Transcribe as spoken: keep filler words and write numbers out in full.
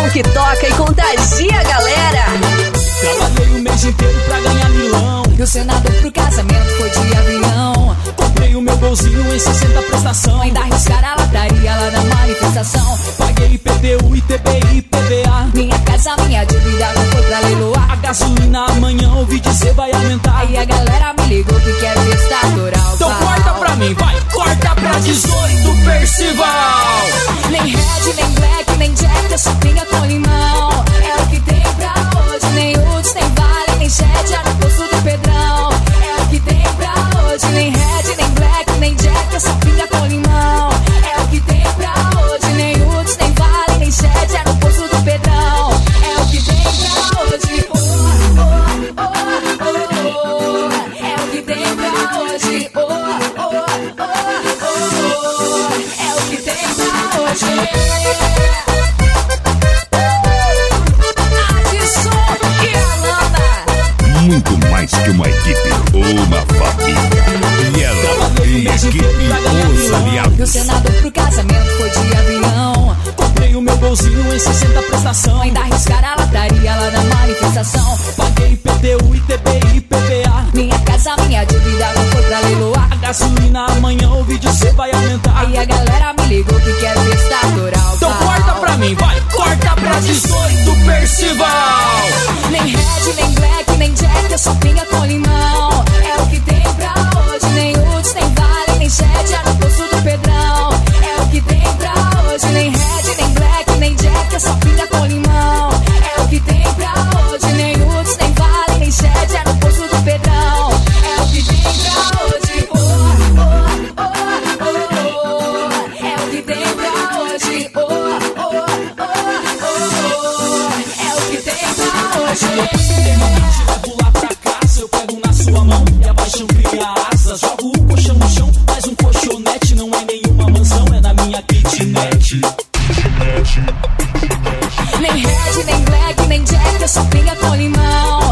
som que toca e contagia a galera. Trabalhei o mês inteiro pra ganhar milão. E o senador pro casamento foi de avião. Comprei o meu golzinho em sessenta prestação. Ainda arriscaram a lataria lá na manifestação. Paguei I P T U, I T B I, I P V A. Minha casa, minha dívida não foi pra leiloar. A gasolina amanhã ouvi dizer vai aumentar. Aí a galera me ligou que quer festa rural. Então corta pra mim, vai, corta pra dezoito Percival. Nem red, nem black, nem jack, é só pinga com limão. É o que tem pra hoje. Nem Uds, nem Vale, nem Jet, é no posto do Pedrão. É o que tem pra hoje. Nem red, nem black, nem jack, é só pinga com limão. É o que tem pra hoje. Nem Uds, nem Vale, nem Jet, é no posto do Pedrão. É o que tem pra hoje. Oh, oh, oh, oh, oh. É o que tem pra hoje. Oh, oh, oh, oh. É o que tem pra hoje. Muito mais que uma equipe, uma família. E ela, e equipe, os aliados. E o senador pro casamento foi de avião. Comprei o meu golzinho em sessenta prestação. Ainda arriscaram a lataria lá na manifestação. Paguei I P T U, I T B I, I P V A. Minha casa, minha dívida não foi pra leiloar. A gasolina amanhã ouvi dizer vai aumentar. Aí a galera me ligou que quer festa rural. Então corta pra mim, vai, corta pra dezoito Percival. Nem red, nem black, nem jack, é só pinga com limão. É o que tem pra hoje. Nem Uds, nem Vale, nem Jet, é no posto do Pedrão. É o que tem pra hoje. Nem red, nem black, nem jack, é só pinga com limão. É o que tem pra hoje. Nem Uds, nem Vale, nem Jet, é no posto do Pedrão. É o que tem pra hoje. Oh, oh, oh, oh, oh. É o que tem pra hoje. Oh, oh, oh, oh. É o que tem pra hoje. Eternamente levo lá pra casa, eu pego na sua mão e a paixão cria asas. Jogo o colchão no chão, mas um colchonete não é nenhuma mansão, é na minha kitnet. Nem red, nem black, nem jack, é só pinga com limão.